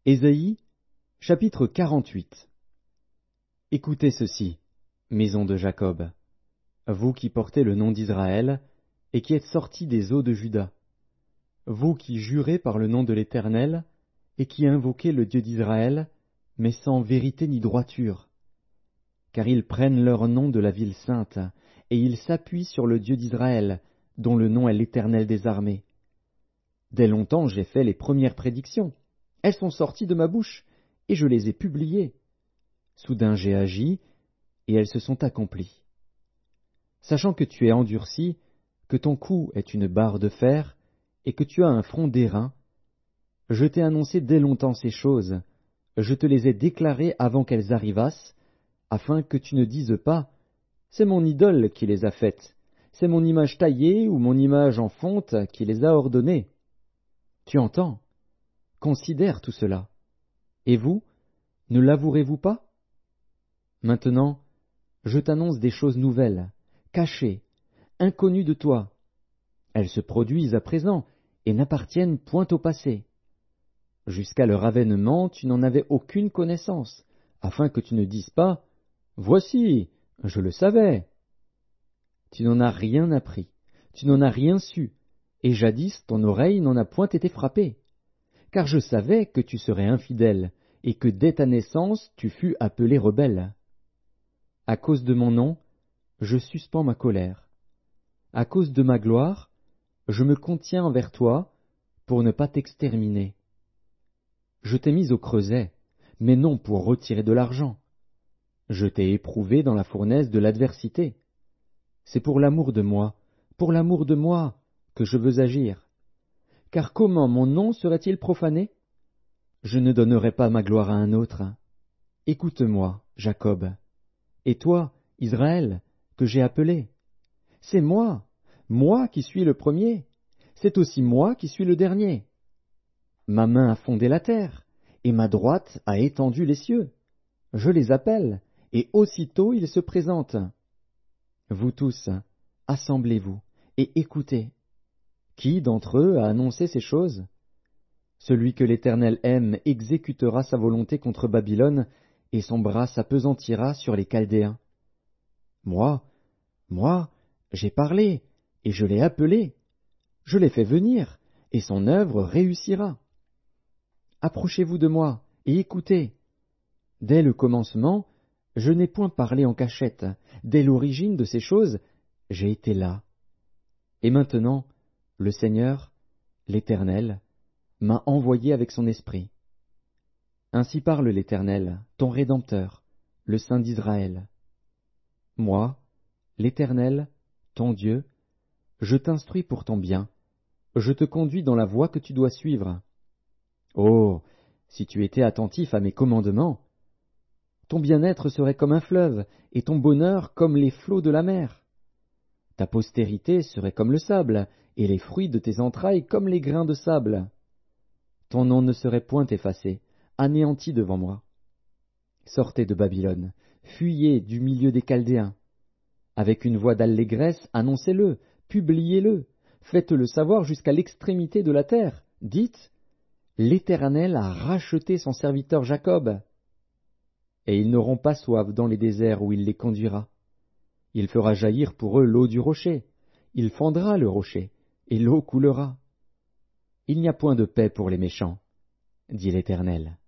Ésaïe, chapitre 48. Écoutez ceci, maison de Jacob, vous qui portez le nom d'Israël, et qui êtes sortis des eaux de Juda, vous qui jurez par le nom de l'Éternel, et qui invoquez le Dieu d'Israël, mais sans vérité ni droiture. Car ils prennent leur nom de la ville sainte, et ils s'appuient sur le Dieu d'Israël, dont le nom est l'Éternel des armées. Dès longtemps j'ai fait les premières prédictions. Elles sont sorties de ma bouche, et je les ai publiées. Soudain j'ai agi, et elles se sont accomplies. Sachant que tu es endurci, que ton cou est une barre de fer, et que tu as un front d'airain, je t'ai annoncé dès longtemps ces choses, je te les ai déclarées avant qu'elles arrivassent, afin que tu ne dises pas, c'est mon idole qui les a faites, c'est mon image taillée ou mon image en fonte qui les a ordonnées. Tu entends? Considère tout cela. Et vous, ne l'avouerez-vous pas? Maintenant, je t'annonce des choses nouvelles, cachées, inconnues de toi. Elles se produisent à présent et n'appartiennent point au passé. Jusqu'à leur avènement, tu n'en avais aucune connaissance, afin que tu ne dises pas, voici, je le savais. Tu n'en as rien appris, tu n'en as rien su, et jadis ton oreille n'en a point été frappée. Car je savais que tu serais infidèle, et que dès ta naissance tu fus appelé rebelle. À cause de mon nom, je suspends ma colère. À cause de ma gloire, je me contiens envers toi, pour ne pas t'exterminer. Je t'ai mis au creuset, mais non pour retirer de l'argent. Je t'ai éprouvé dans la fournaise de l'adversité. C'est pour l'amour de moi, que je veux agir. Car comment mon nom serait-il profané? Je ne donnerai pas ma gloire à un autre. Écoute-moi, Jacob, et toi, Israël, que j'ai appelé. C'est moi qui suis le premier, c'est aussi moi qui suis le dernier. Ma main a fondé la terre, et ma droite a étendu les cieux. Je les appelle, et aussitôt ils se présentent. Vous tous, assemblez-vous, et écoutez. Qui d'entre eux a annoncé ces choses? Celui que l'Éternel aime exécutera sa volonté contre Babylone, et son bras s'appesantira sur les Chaldéens. Moi, j'ai parlé, et je l'ai appelé. Je l'ai fait venir, et son œuvre réussira. Approchez-vous de moi, et écoutez. Dès le commencement, je n'ai point parlé en cachette. Dès l'origine de ces choses, j'ai été là. Et maintenant, le Seigneur, l'Éternel, m'a envoyé avec son esprit. Ainsi parle l'Éternel, ton Rédempteur, le Saint d'Israël. Moi, l'Éternel, ton Dieu, je t'instruis pour ton bien, je te conduis dans la voie que tu dois suivre. Oh, si tu étais attentif à mes commandements, ton bien-être serait comme un fleuve, et ton bonheur comme les flots de la mer. Ta postérité serait comme le sable, et les fruits de tes entrailles comme les grains de sable. Ton nom ne serait point effacé, anéanti devant moi. Sortez de Babylone, fuyez du milieu des Chaldéens. Avec une voix d'allégresse, annoncez-le, publiez-le, faites-le savoir jusqu'à l'extrémité de la terre. Dites, l'Éternel a racheté son serviteur Jacob. Et ils n'auront pas soif dans les déserts où il les conduira. Il fera jaillir pour eux l'eau du rocher. Il fendra le rocher, et l'eau coulera. Il n'y a point de paix pour les méchants, dit l'Éternel.